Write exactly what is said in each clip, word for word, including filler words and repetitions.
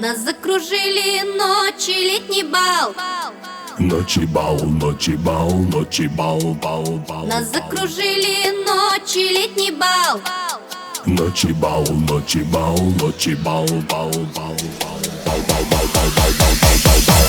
Нас закружили ночи, летний бал. Ночи бал, ночи бал, ночи бал, бал, бал. Нас закружили ночи, летний бал. Ночи бал, ночи бал, ночи бал, бал, бал, бал, бал, бал, бал, бал, бал, бал, бал, бал.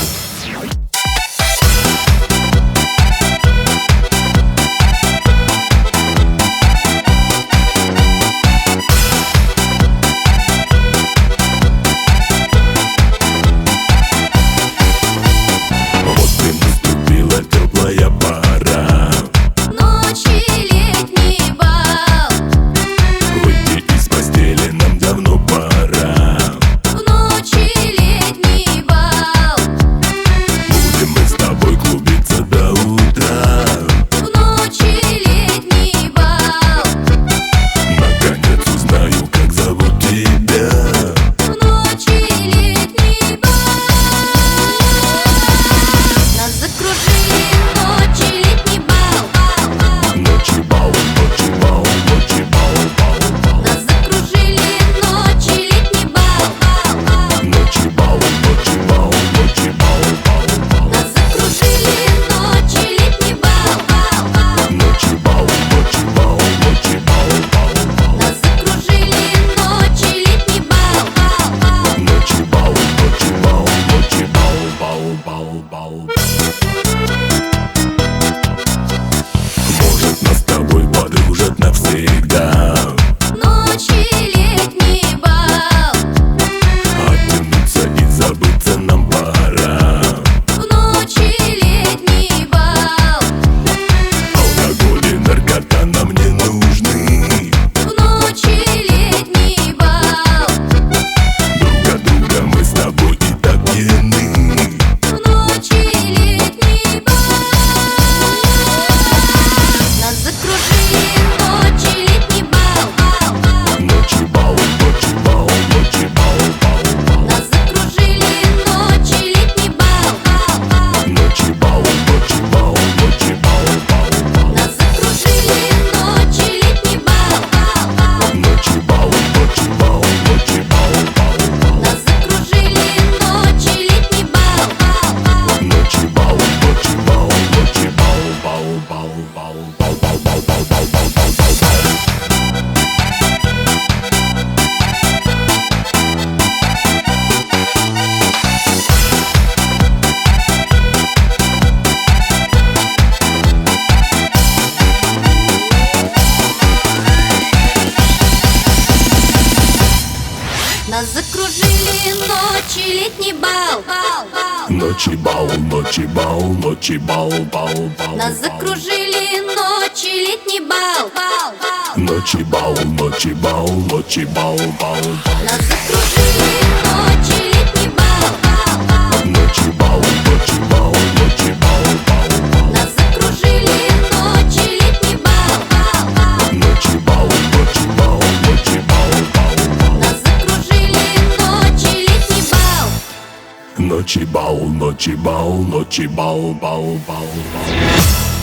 Может, нас с тобой подружат навсегда. Ночи, летний бал. Оттянуться и забыться нам пора. В ночи, летний бал. Алкоголь и наркота нам не нужны. В ночи, летний бал. Друг от друга мы с тобой и так пьяны. В ночи, летний бал. Нас закружили ночи, летний бал. Ночи бал, ночи бал, ночи бал, бал, бал. Нас закружили ночи, летний бал. Ночи бал, ночи бал, ночи бал, бал, бал. Нас закружили ночи, летний бал. Ночи бал, ночи бал, ночи бал, бал, бал. Нас закружили ночи, летний бал. Ночи бал, ночи бал, ночи бал, бал, бал, бал, бал, бал, бал, бал, бал, бал, бал, бал. Нас закружили ночи, летний бал. Ночи бал, ночи бал, ночи бал, бал, бал. Нас закружили ночи, летний бал. Ночи бал, ночи бал, ночи бал, бал, бал. Нас закружили ночи, летний бал. Ночи бал, ночи бал, ночи бал, бал, бал. Нас закружили ночи, летний бал. Ночи бал, ночи бал, ночи бал, бал, бал. Нас закружили ночи, летний бал. Ночи бал, ночи бал, ночи бал, бал, бал, бал.